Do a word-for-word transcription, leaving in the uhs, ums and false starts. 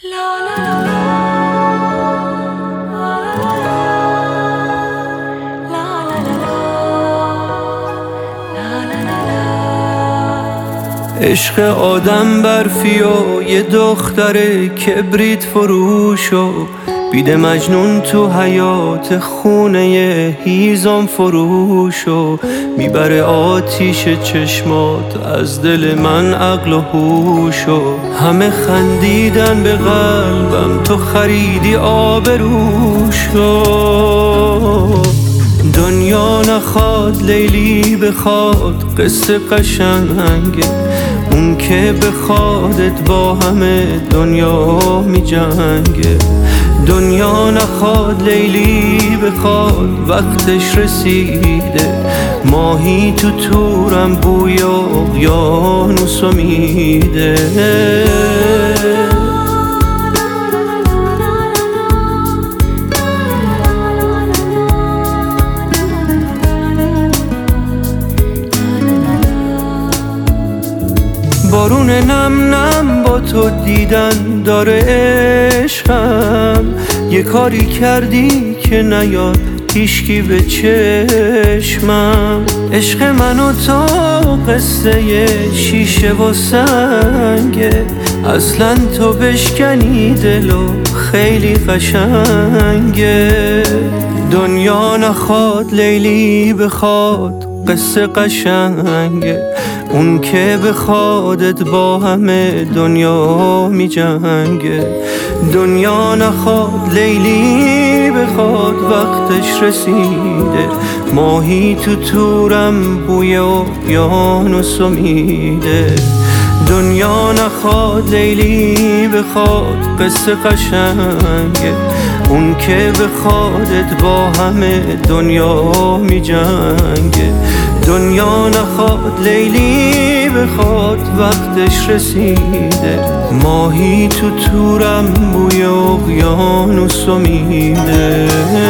عشق آدم برفی و یه دختر کبریت فروش و بیده مجنون تو حیات خونه هیزم فروش و میبره آتیش چشمات از دل من عقل و هوش و همه خندیدن به قلبم تو خریدی آبروش و دنیا نخواد لیلی بخواد قصه قشنگه، اون که بخوادت با همه دنیا می جنگه. دنیا نخواد لیلی بخواد وقتش رسیده، ماهی تو تورم بوی اقیانوس میده. بارون نم نم با تو دیدن داره عشقم، یه کاری کردی که نیاد هیچکی به چشمم. عشق من و تو قصه شیشه و سنگه، اصلا تو بشکنی دلو خیلی قشنگه. دنیا نخواد لیلی بخواد قصه قشنگه، اون که بخوادت با همه دنیا می جنگه. دنیا نخواد لیلی بخواد وقتش رسیده، ماهی تو تورم بوی اقیانوس میده. دنیا نخواد لیلی بخواد قصه قشنگه، اون که بخوادت با همه دنیا می جنگه. دنیا نخواد لیلی بخواد وقتش رسیده، ماهی تو تورم بوی اقیانوس میده.